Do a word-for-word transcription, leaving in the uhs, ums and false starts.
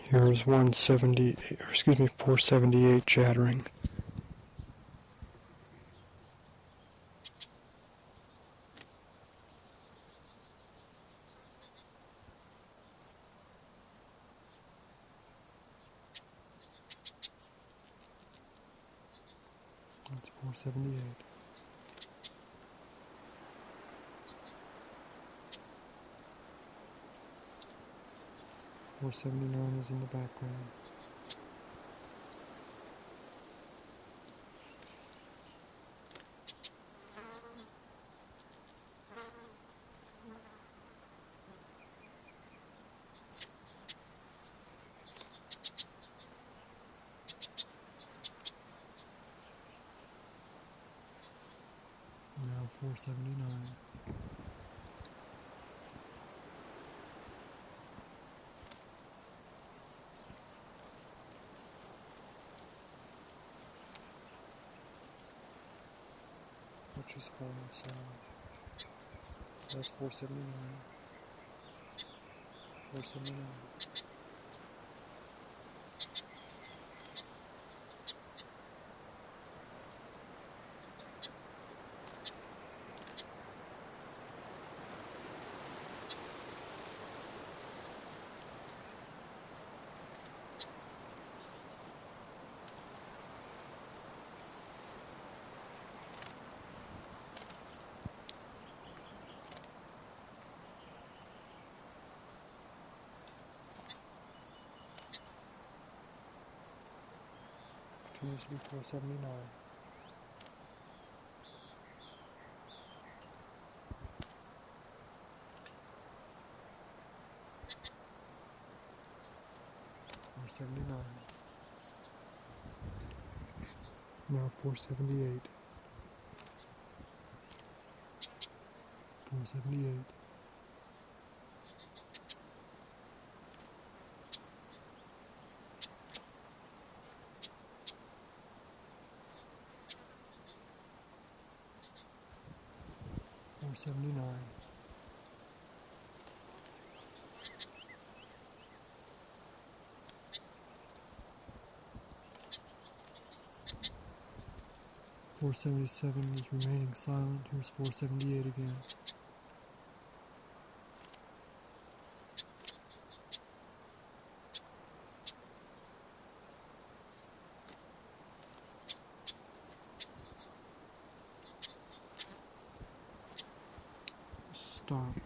Here's one seventy, or excuse me, four seventy-eight chattering. That's four seventy-eight. four seventy-nine is in the background. Now four seventy-nine. Which is falling sound. That's four seventy-nine. four seventy-nine. Continues to be four seventy-nine. four seventy-nine. Now four seventy-eight. four seventy-eight. four seventy-nine. four seventy-seven is remaining silent. Here's four seventy-eight again. Stop.